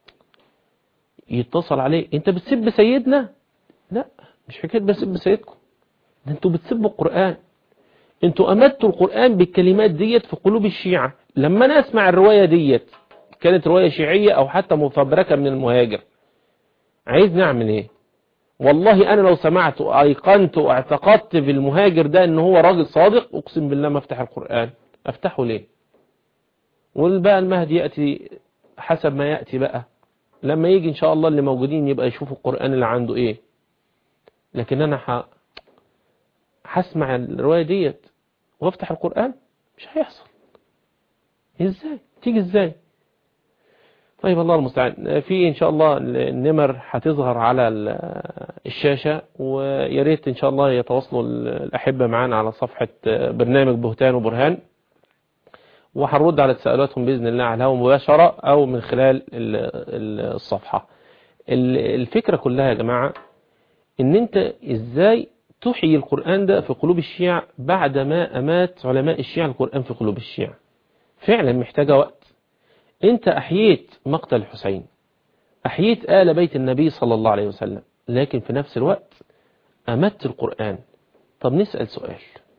يتصل عليه انت بتسب سيدنا؟ لا مش حكاية بسب سيدكم، ده انتوا بتسبوا القرآن، انتوا امدتوا القرآن بالكلمات ديت في قلوب الشيعة. لما انا اسمع الرواية ديت كانت رواية شيعية او حتى مفبركة من المهاجر، عايز نعمل ايه؟ والله انا لو سمعت وايقنت واعتقدت في المهاجر ده ان هو راجل صادق، اقسم بالله ما افتح القرآن. افتحه ليه؟ والبقى المهدي يأتي حسب ما يأتي بقى، لما يجي ان شاء الله اللي موجودين يبقى يشوفوا القرآن اللي عنده ايه. لكن انا هسمع الرواية ديت وافتح القرآن؟ مش هيحصل. ازاي تيجي ازاي؟ طيب الله المستعان. في ان شاء الله النمر هتظهر على الشاشة، وياريت ان شاء الله يتواصلوا الاحبة معانا على صفحة برنامج بهتان وبرهان، وهنرد على تساؤلاتهم بإذن الله على الهواء مباشرة أو من خلال الصفحة. الفكرة كلها يا جماعة إن أنت إزاي تحيي القرآن ده في قلوب الشيعة بعدما أمات علماء الشيعة القرآن في قلوب الشيعة. فعلا محتاجة وقت. أنت أحييت مقتل الحسين، أحييت آل بيت النبي صلى الله عليه وسلم، لكن في نفس الوقت أمت القرآن. طب نسأل سؤال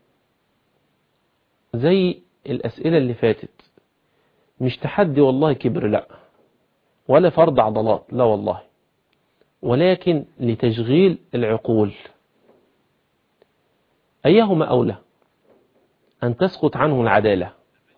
زي الأسئلة اللي فاتت، مش تحدي والله كبر لا، ولا فرض عضلات لا والله، ولكن لتشغيل العقول. أيهما أولى أن تسقط عنه العدالة،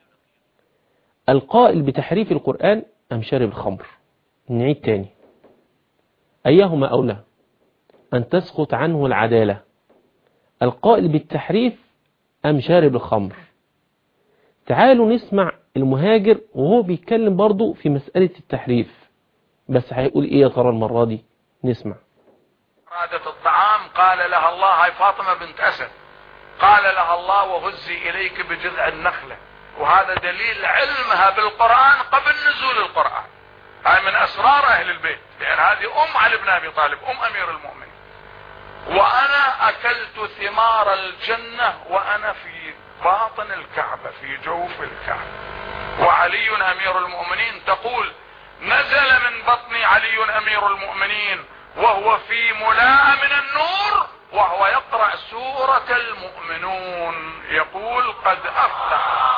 القائل بتحريف القرآن أم شارب الخمر؟ نعيد تاني، أيهما أولى أن تسقط عنه العدالة، القائل بالتحريف أم شارب الخمر؟ تعالوا نسمع المهاجر وهو بيتكلم برضو في مسألة التحريف، بس هيقول ايه يا ترى المرة دي؟ نسمع. أرادت الطعام قال لها الله، هاي فاطمة بنت أسد، قال لها الله وهزي إليك بجذع النخلة، وهذا دليل علمها بالقرآن قبل نزول القرآن. هاي من أسرار أهل البيت، لأن هذه أم علي بن أبي طالب، أم أمير المؤمنين. وأنا أكلت ثمار الجنة وأنا في باطن الكعبة، في جوف الكعبة. وعلي أمير المؤمنين تقول نزل من بطن علي أمير المؤمنين وهو في ملاء من النور وهو يقرأ سورة المؤمنون يقول قد أفلح.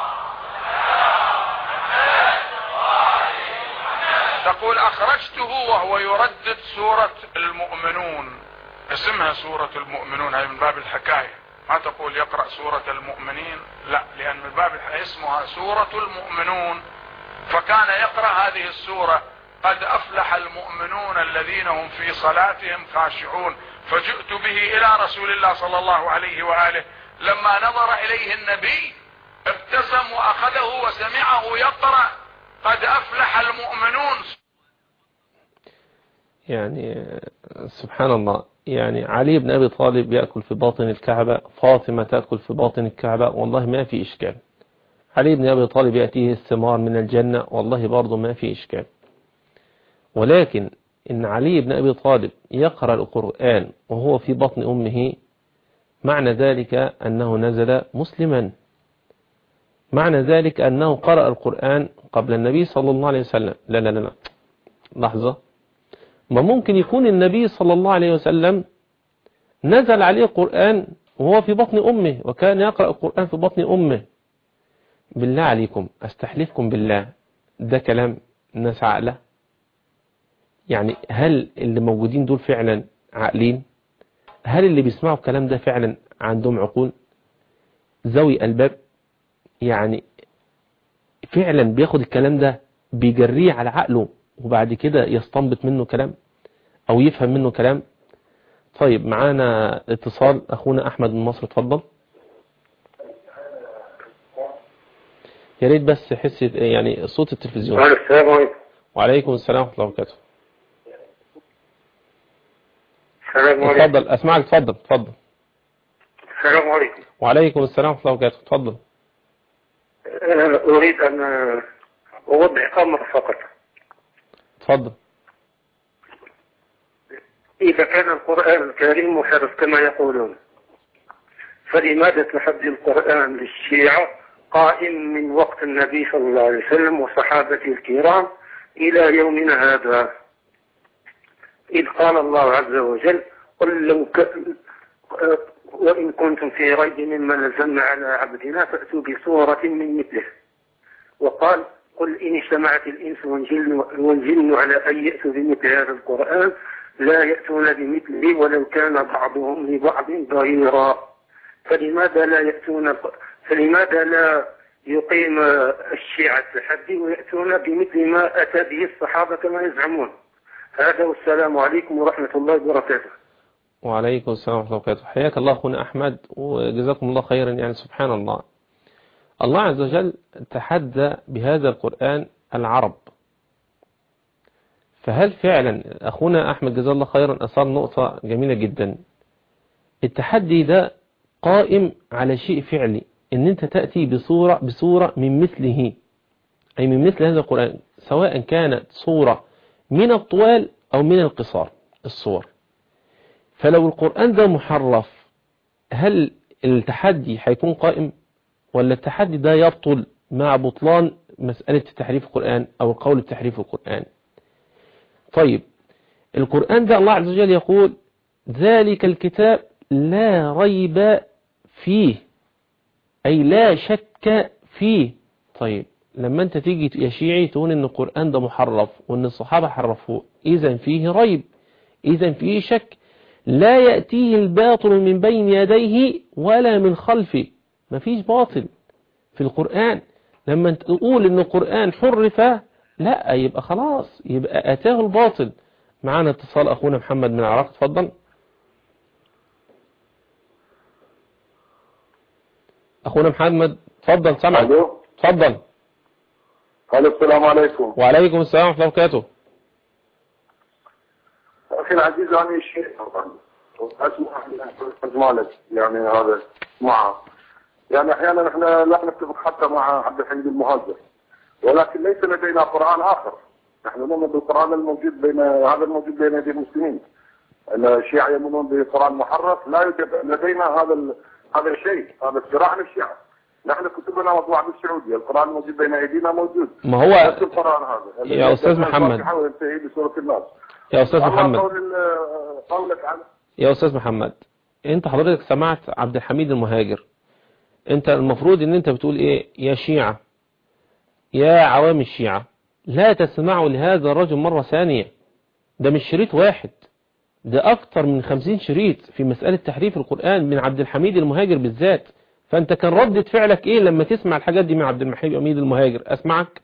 تقول أخرجته وهو يردد سورة المؤمنون، اسمها سورة المؤمنون، هي من باب الحكاية، ما تقول يقرأ سورة المؤمنين، لا، لأن من باب الحكاية اسمها سورة المؤمنون، فكان يقرأ هذه السورة قد أفلح المؤمنون الذين هم في صلاتهم خاشعون. فجئت به إلى رسول الله صلى الله عليه وآله، لما نظر إليه النبي ابتسم وأخذه وسمعه يقرأ قد أفلح المؤمنون. يعني سبحان الله، يعني علي بن أبي طالب يأكل في باطن الكعبة، فاطمة تأكل في باطن الكعبة، والله ما في إشكال. علي بن أبي طالب يأتيه الثمار من الجنة، والله برضه ما في إشكال. ولكن إن علي بن أبي طالب يقرأ القرآن وهو في بطن أمه، معنى ذلك أنه نزل مسلما، معنى ذلك أنه قرأ القرآن قبل النبي صلى الله عليه وسلم. لا لا لا لحظة، ما ممكن يكون النبي صلى الله عليه وسلم نزل عليه القرآن وهو في بطن أمه، وكان يقرأ القرآن في بطن أمه. بالله عليكم، أستحلفكم بالله، ده كلام ناس عاقلة؟ يعني هل اللي موجودين دول فعلا عاقلين؟ هل اللي بيسمعوا الكلام ده فعلا عندهم عقول ذوي ألباب؟ يعني فعلا بياخد الكلام ده بيجريه على عقله وبعد كده يستنبط منه كلام او يفهم منه كلام؟ طيب معانا اتصال، اخونا احمد من مصر، اتفضل. يا ريت بس حس يعني صوت التلفزيون. السلام عليكم. وعليكم السلام ورحمه الله وبركاته. السلام عليكم. اتفضل اسمعك، اتفضل. السلام عليكم. وعليكم السلام ورحمه الله وبركاته، اتفضل. اريد ان اوضح امر فقط. اتفضل. اذا كان القرآن الكريم محرف كما يقولون، فلماذا تحدي القرآن للشيعة قائم من وقت النبي صلى الله عليه وسلم وصحابته الكرام الى يومنا هذا؟ إذ قال الله عز وجل: قل لو وإن كنتم في ريب مما نزلنا على عبدنا فأتوا بصورة من مثله. وقال: قل إن اجتمعت الإنس والجن على أن يأتوا بمثل هذا القرآن لا يأتون بمثله ولو كان بعضهم لبعض ظهيرا. فلماذا لا يقيم الشيعة التحدي ويأتون بمثل ما أتى به الصحابة كما يزعمون؟ هذا، والسلام عليكم ورحمة الله وبركاته. وعليكم السلام ورحمة الله وبركاته. حياك الله أخونا أحمد وجزاكم الله خيرا. يعني سبحان الله، الله عز وجل تحدى بهذا القرآن العرب، فهل فعلا أخونا أحمد جزاه الله خيرا أصاب نقطة جميلة جدا. التحدي ده قائم على شيء فعلي، ان انت تأتي بصورة من مثله، أي من مثل هذا القرآن، سواء كانت صورة من الطوال أو من القصار الصور. فلو القرآن ده محرف، هل التحدي هيكون قائم، ولا التحدي ده يبطل مع بطلان مسألة تحريف القرآن أو القول بتحريف القرآن؟ طيب القرآن ده الله عز وجل يقول: ذلك الكتاب لا ريب فيه، أي لا شك فيه. طيب لما انت تيجي يا شيعي تقول ان القرآن ده محرف وان الصحابة حرفوه، اذا فيه ريب، اذا فيه شك، لا يأتيه الباطل من بين يديه ولا من خلفه. مفيش باطل في القرآن. لما تقول ان القرآن حرف، لا، يبقى خلاص، يبقى اتاه الباطل. معانا اتصال اخونا محمد من العراق، اتفضل. اخونا محمد اتفضل، سامعك. اتفضل. السلام عليكم. وعليكم السلام ورحمة الله وبركاته. أخي العزيز، أنا شيء أسمع لك، يعني هذا معه، يعني أحيانا نحن لا نتفق حتى مع عبد الحميد المهذب، ولكن ليس لدينا قرآن آخر. نحن نؤمن بالقرآن الموجود الموجود بين يدي المسلمين. الشيعة يؤمنون بقرآن محرف، لا يوجد لدينا هذا الشيء، هذا افتراء عن الشيعة. نحن كتبنا مطبوعة بالسعودية، القرآن الموجود بين أيدينا موجود. ما هو نفس القرآن هذا يا أستاذ محمد، يا أستاذ محمد، قولك عنه. يا أستاذ محمد، أنت حضرتك سمعت عبد الحميد المهاجر، أنت المفروض أن أنت بتقول إيه؟ يا شيعة، يا عوام الشيعة، لا تسمعوا لهذا الرجل مرة ثانية. ده مش شريط واحد، ده أكتر من 50 شريط في مسألة تحريف القرآن من عبد الحميد المهاجر بالذات. فأنت كان ردة فعلك إيه لما تسمع الحاجات دي من عبد الحميد المهاجر؟ أسمعك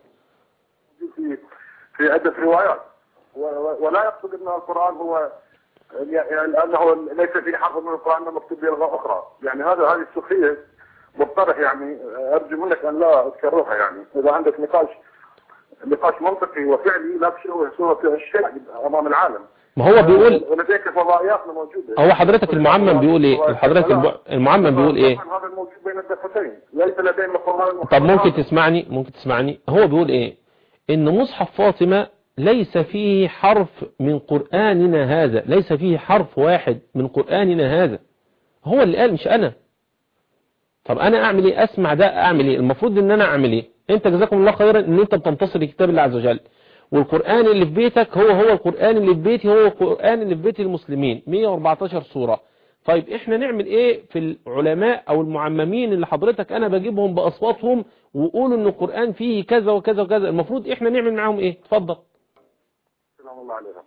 في عدة روايات، ولا يقصد أن القرآن هو يعني أنه ليس في حرف من القرآن مكتوب بلغة أخرى. يعني هذه السخرية مقترح، يعني أرجو منك أن لا تكررها. يعني إذا عندك نقاش منطقي وفعلي لا تشوه صورة الشيء أمام العالم. ما هو بيقول ولديك فضائياتنا موجودة. هو حضرتك المعمم بيقول ايه؟ حضرتك المعمم بيقول ايه؟ هذا الموجود بين الدفتين، ليس لدينا القرآن. طب ممكن تسمعني هو بيقول ايه؟ ان مصحف فاطمة ليس فيه حرف من قرآننا هذا، ليس فيه حرف واحد من قرآننا هذا. هو اللي قال مش انا. طب انا اعمل ايه؟ اسمع ده اعمل ايه؟ المفروض ان انا اعمل ايه؟ انت جزاكم الله خيرا ان انت بتنتصر لكتاب الله عز وجل، والقرآن اللي في بيتك هو القرآن اللي في بيتي، هو القرآن اللي في بيت المسلمين 114 سورة. طيب احنا نعمل ايه في العلماء او المعممين اللي حضرتك انا بجيبهم باصواتهم وقولوا ان القرآن فيه كذا وكذا وكذا؟ المفروض احنا نعمل معاهم ايه؟ اتفضل. سلام الله عليهم.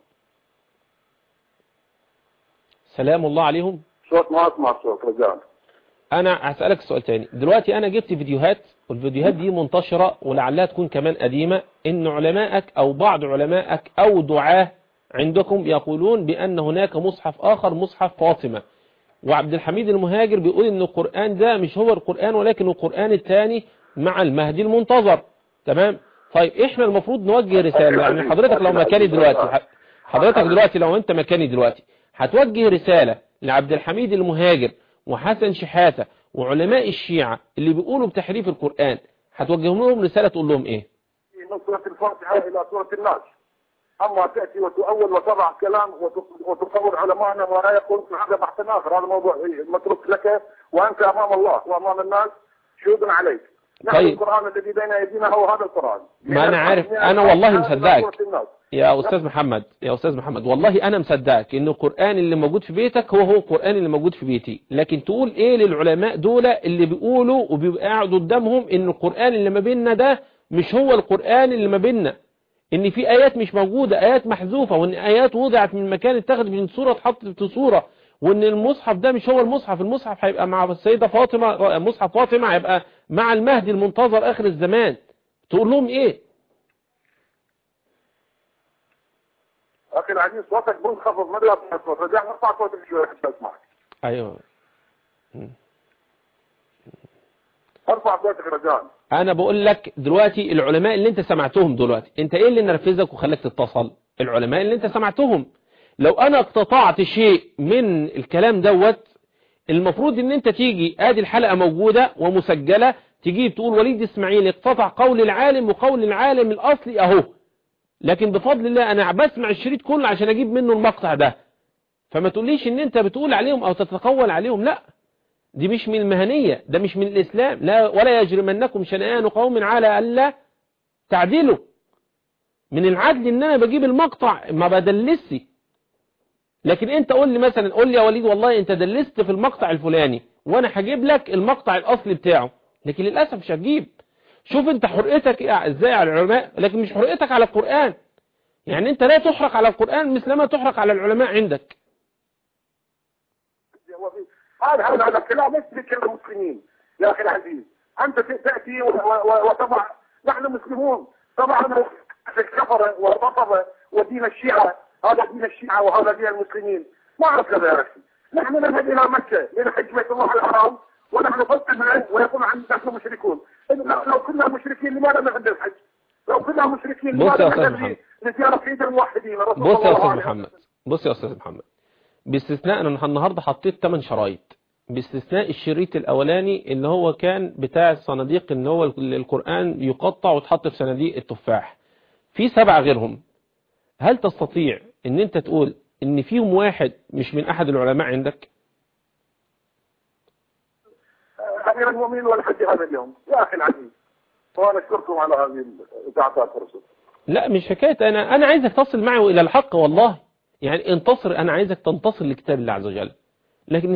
سلام الله عليهم. صوت ما اسمع صوت رجال. انا هسألك السؤال تاني. دلوقتي انا جبت فيديوهات، والفيديوهات دي منتشرة ولعلها تكون كمان قديمة، ان علمائك او بعض علمائك او دعاه عندكم يقولون بان هناك مصحف اخر، مصحف فاطمة، وعبد الحميد المهاجر بيقول ان القرآن ده مش هو القرآن ولكن القرآن الثاني مع المهدي المنتظر. تمام؟ طيب احنا المفروض نوجه رسالة. يعني حضرتك لو مكاني دلوقتي، لو انت مكاني دلوقتي هتوجه رسالة لعبد الحميد المهاجر وحسن شحاتة وعلماء الشيعة اللي بيقولوا بتحريف القرآن، هتوجههم لهم رسالة تقول لهم ايه؟ من سورة الفاتحة إلى سورة الناس. أما تأتي وتؤول وتضع كلام وتصور علماءنا ولا يقول هذا بحث آخر، هذا موضوع متروك لك وأنت أمام الله وأمام الناس شهود عليك. نحن القرآن الذي بين أيدينا هو هذا القرآن. ما أنا عارف، أنا والله مصدقك يا أستاذ محمد، والله أنا مصدقك إن القرآن اللي موجود في بيتك هو القرآن اللي موجود في بيتي. لكن تقول إيه للعلماء دول اللي بيقولوا وبيبقى قاعد قدامهم إن القرآن اللي ما بيننا ده مش هو القرآن اللي ما بيننا، إن في آيات مش موجودة، آيات محذوفة، وإن آيات وضعت من مكان اتخذ من صورة اتحطت في صورة، وإن المصحف ده مش هو المصحف هيبقى مع السيدة فاطمة، مصحف فاطمة هيبقى مع المهدي المنتظر آخر الزمان. تقول لهم إيه؟ أخي العزيز صوتك منخفض، ما لا تسمع صوتك، رجع ارفع صوتك شوي حتى أسمعك. أيوه ارفع صوتك رجال. أنا بقول لك دلوقتي العلماء اللي أنت سمعتهم دلوقتي، أنت إيه اللي نرفزك وخلاك تتصل؟ العلماء اللي أنت سمعتهم. لو أنا اقتطعت شيء من الكلام دوت، المفروض ان انت تيجي ادي الحلقة موجودة ومسجلة، تجيب تقول وليد اسماعيل اقتطع قول العالم وقول العالم الاصلي اهو، لكن بفضل الله انا بسمع الشريط كله عشان اجيب منه المقطع ده. فما تقوليش ان انت بتقول عليهم او تتقول عليهم، لا، دي مش من المهنية، ده مش من الاسلام. لا، ولا يجرمنكم شنآن قوم على الا تعدلوا. من العدل ان انا بجيب المقطع ما بدلسي. لكن انت قول لي مثلا، قول لي يا وليد والله انت دلست في المقطع الفلاني وانا هجيب لك المقطع الاصلي بتاعه، لكن للاسف مش هتجيب. شوف انت حرقتك ازاي على العلماء، لكن مش حرقتك على القرآن. يعني انت لا تحرق على القرآن مثلما تحرق على العلماء عندك. هذا الكلام ليس لكل المسلمين يا اخي العزيز. انت تأتي وتضع، نحن مسلمون طبعا الكفر والرفض ودين الشيعة، هذا دين الشيعة وهذا دين المسلمين، ما أعرف كذا يا أخي. نحن نذهب إلى مكة لنحج بيت الله الحرام ونحن نفصل عنه ويقول عن نحن مشركون. لو كنا مشركين لماذا نعد الحج؟ لو كنا مشركين لماذا نعد لزيارة عيد الموحدين؟ بص يا أستاذ محمد، باستثناء أنا النهاردة حطيت 8 شرايط، باستثناء الشريط الأولاني اللي هو كان بتاع الصناديق، إن هو القرآن يقطع وتحط في صناديق التفاح، في 7 غيرهم. هل تستطيع ان انت تقول ان فيهم واحد مش من احد العلماء عندك؟ أمير المؤمنين ولا حد هذا اليوم يا أخي العزيز. وأنا أشكركم على هذه إذاعة الفرصة. لا مش حكاية، أنا عايزك تصل معه إلى الحق والله، يعني انتصر، أنا عايزك تنتصر لكتاب الله عز وجل. لكن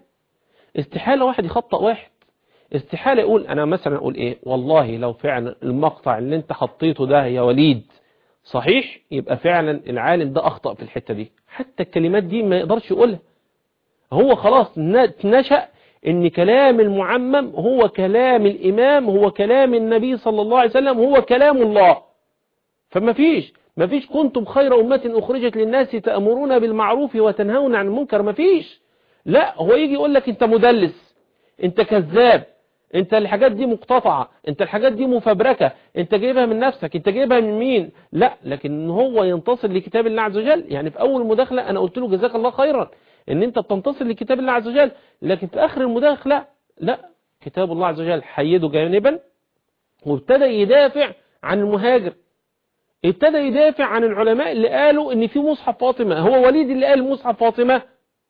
استحالة واحد يخطأ واحد، استحالة يقول أنا مثلا أقول إيه والله لو فعلا المقطع اللي أنت حطيته ده يا وليد صحيح، يبقى فعلا العالم ده أخطأ في الحتة دي. حتى الكلمات دي ما يقدرش يقولها، هو خلاص نشأ إن كلام المعمم هو كلام الإمام، هو كلام النبي صلى الله عليه وسلم، هو كلام الله. فما فيش كنتم خير أمة أخرجت للناس تأمرون بالمعروف وتنهون عن المنكر، ما فيش. لا هو يجي يقول لك أنت مدلس، أنت كذاب، أنت الحاجات دي مقتطعة، أنت الحاجات دي مفبركة، أنت جايبها من نفسك، أنت جايبها من مين؟ لا، لكن هو ينتصر لكتاب الله عز وجل. يعني في أول مداخلة أنا قلت له جزاك الله خيرا ان انت بتنتصر لكتاب الله عز وجل، لكن في اخر المداخلة لا، كتاب الله عز وجل حيده جانبا، وابتدى يدافع عن المهاجر، ابتدى يدافع عن العلماء اللي قالوا ان في مصحف فاطمة. هو وليد اللي قال مصحف فاطمة؟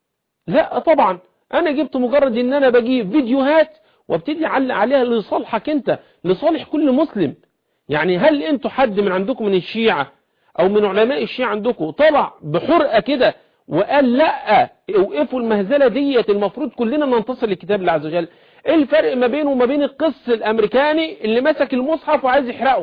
لا طبعا، انا جبت مجرد ان انا بجيب فيديوهات وابتدي اعلق عليها لصالحك انت، لصالح كل مسلم. يعني هل انتوا حد من عندكم من الشيعة او من علماء الشيعة عندكم طلع بحرقة كده وقال لا اوقفوا المهزلة ديت، المفروض كلنا ننتصر لكتاب الله عز وجل؟ ايه الفرق ما بينه وما بين القس الامريكاني اللي مسك المصحف وعايز يحرقه؟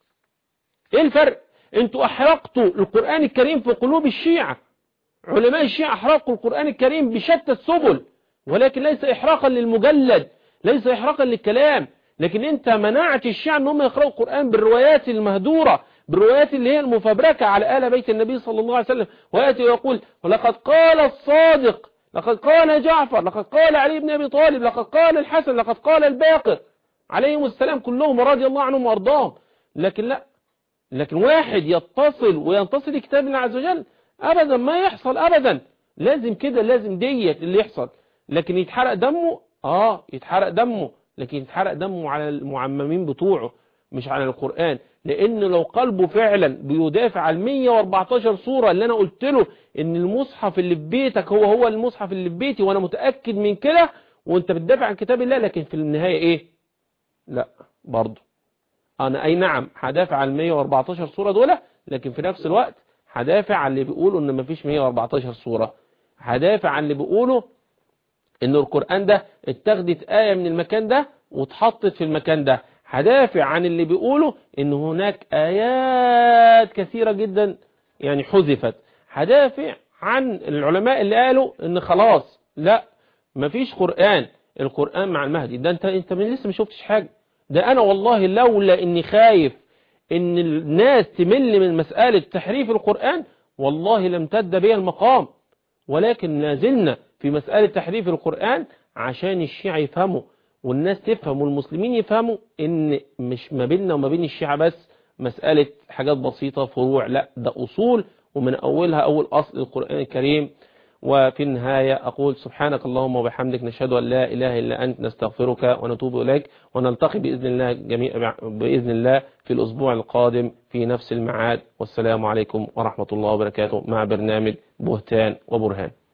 ايه الفرق؟ انتوا احرقتوا القرآن الكريم في قلوب الشيعة، علماء الشيعة احرقوا القرآن الكريم بشتى السبل، ولكن ليس احراقا للمجلد، ليس احراقا للكلام. لكن انت منعت الشيعة ان هم يقرأوا القرآن بالروايات المهدورة، بالروايات اللي هي المفبركة على آل بيت النبي صلى الله عليه وسلم، ويأتي ويقول ولقد قال الصادق، لقد قال جعفر، لقد قال علي بن أبي طالب، لقد قال الحسن، لقد قال الباقر عليهم السلام كلهم رضي الله عنهم وارضاهم. لكن لا، لكن واحد يتصل وينتصر لكتاب الله عز وجل أبدا ما يحصل أبدا. لازم كده، لازم ديت اللي يحصل. لكن يتحرق دمه، يتحرق دمه، لكن يتحرق دمه على المعممين بتوعه مش على القرآن. لأن لو قلبه فعلا بيدافع عن 114 سورة اللي أنا قلت له إن المصحف اللي في بيتك هو المصحف اللي في بيتي، وأنا متأكد من كده، وأنت بتدافع عن كتاب الله، لكن في النهاية إيه؟ لا برضه أنا أي نعم هدافع عن 114 سورة دول، لكن في نفس الوقت هدافع عن اللي بيقولوا إن مفيش 114 سورة، هدافع عن اللي بيقولوا إن القرآن ده اتخذت آية من المكان ده واتحطت في المكان ده، هدافع عن اللي بيقولوا ان هناك آيات كثيرة جدا يعني حذفت، هدافع عن العلماء اللي قالوا ان خلاص لا مفيش قرآن، القرآن مع المهدي. ده انت من لسه ما شفتش حاجة. ده انا والله لولا اني خايف ان الناس تمل من مسألة تحريف القرآن والله لم تد بي المقام، ولكن لازلنا في مسألة تحريف القرآن عشان الشيعة يفهموا والناس تفهم والمسلمين يفهموا ان مش ما بيننا وما بين الشيعة بس مسألة حاجات بسيطة فروع، لا ده أصول، ومن أولها أول أصل القرآن الكريم. وفي النهاية أقول سبحانك اللهم وبحمدك، نشهد أن لا إله إلا أنت، نستغفرك ونتوب إليك، ونلتقي بإذن الله بإذن الله في الأسبوع القادم في نفس الميعاد. والسلام عليكم ورحمة الله وبركاته مع برنامج بهتان وبرهان.